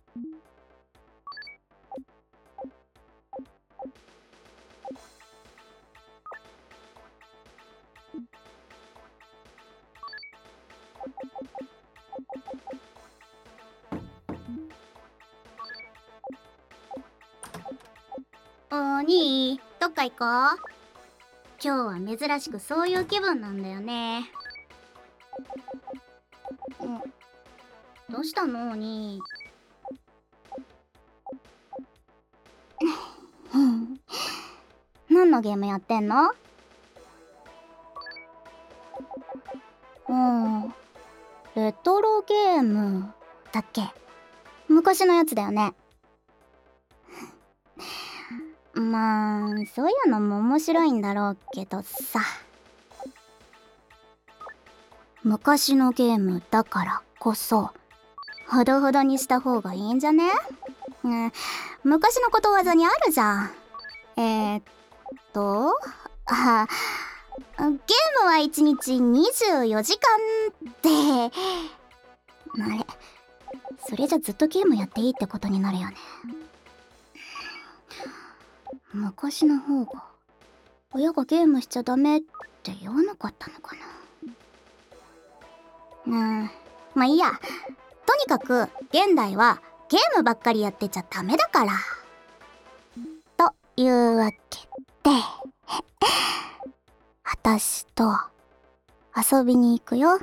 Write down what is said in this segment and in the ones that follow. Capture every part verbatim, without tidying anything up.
お兄、どっか行こう。今日は珍しくそういう気分なんだよね。どうしたのお兄。何のゲームやってんの？うん、レトロゲームだっけ？昔のやつだよね。まあそういうのも面白いんだろうけどさ、昔のゲームだからこそほどほどにした方がいいんじゃね？うん、昔のことわざにあるじゃん。えー、っとあゲームはいちにちにじゅうよじかんってあれ、それじゃずっとゲームやっていいってことになるよね。昔の方が親がゲームしちゃダメって言わなかったのかな。うんまあいいや。とにかく現代はゲームばっかりやってちゃダメだから。というわけで私と遊びに行くよ。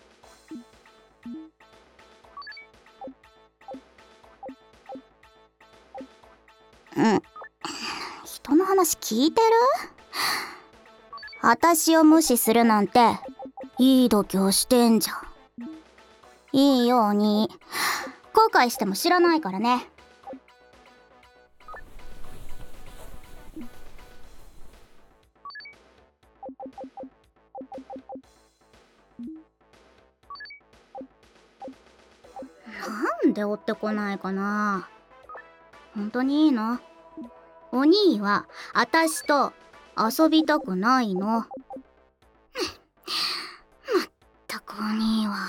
うん人の話聞いてる？私を無視するなんていい度胸してんじゃん。いいように後悔しても知らないからね。なんで追ってこないかな。本当にいいの？お兄はあたしと遊びたくないの。まったくお兄は。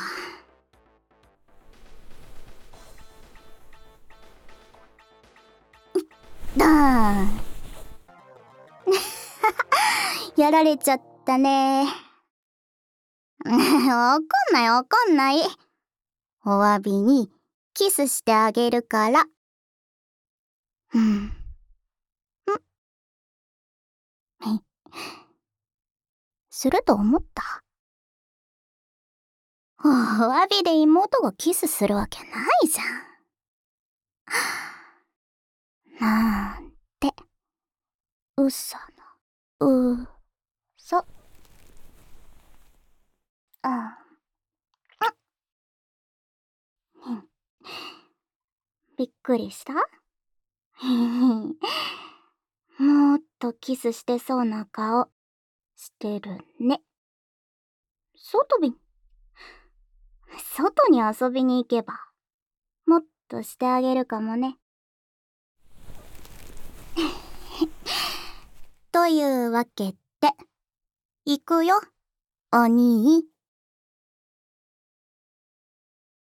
だーんやられちゃったね。わかんないわかんない。お詫びにキスしてあげるから。うん。んすると思った。お詫びで妹がキスするわけないじゃん。なんて嘘の嘘。あうんびっくりした？もっとキスしてそうな顔してるね。外び外に遊びに行けばもっとしてあげるかもね。というわけで行くよお兄。